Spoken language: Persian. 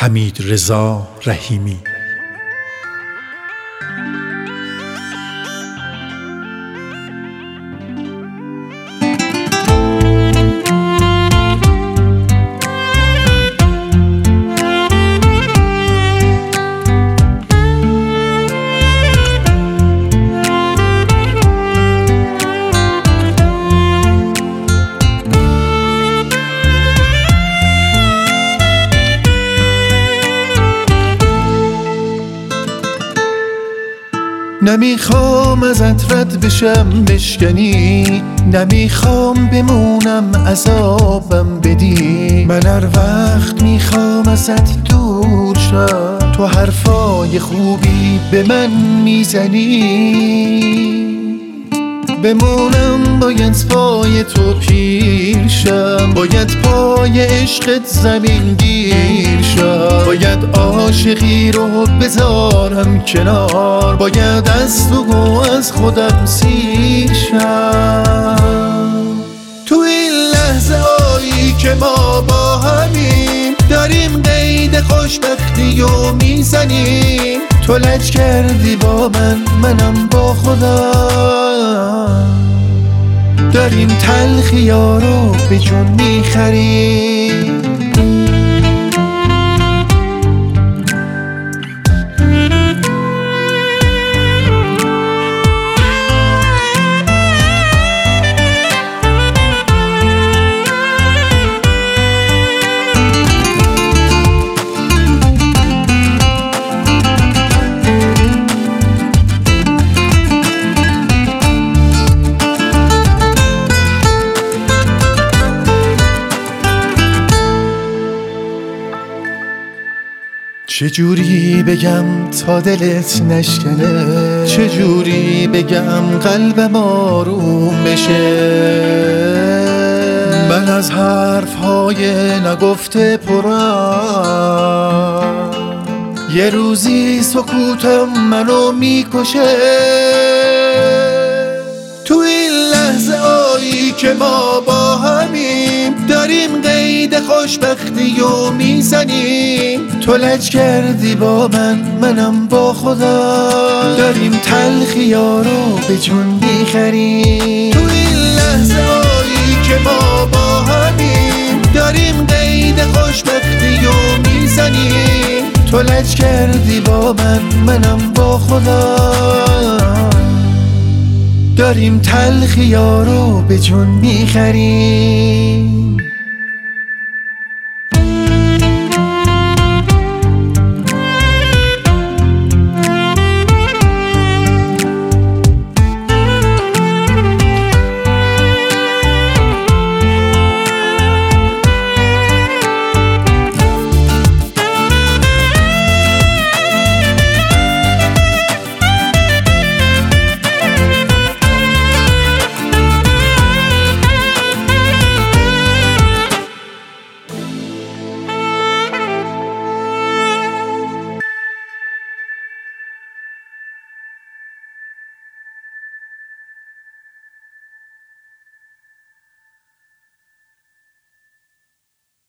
حمیدرضا رحیمی. نمیخوام ازت رد بشم بشکنی، نمیخوام بمونم عذابم بدی. من هر وقت میخوام ازت دور شم، تو حرفای خوبی به من میزنی. بمونم باید پای تو پیر شم، باید پای عشقت زمین گیر شم. باید عاشقی رو بذارم کنار، باید از تو و از خودم سیر شم. تو این لحظه هایی که ما با همیم، داریم قید خوشبختی و میزنیم. تو لج کردی با منم با خودم، داریم تلخی ها رو به جون میخریم. چجوری بگم تا دلت نشکنه، چجوری بگم قلبم آروم بشه. من از حرفهای نگفته پرم، یه روزی سکوتم منو میکشه. تو این لحظه هایی که ما با همیم، داریم قید خوشبختی و میزنیم. تو لج کردی با منم با خودم، داریم تلخی ها رو به جون میخریم. تو این لحظه هایی که ما با همیم، داریم قید خوشبختی و میزنیم. تو لج کردی با منم با خودم، داریم تلخی ها رو به جون میخریم.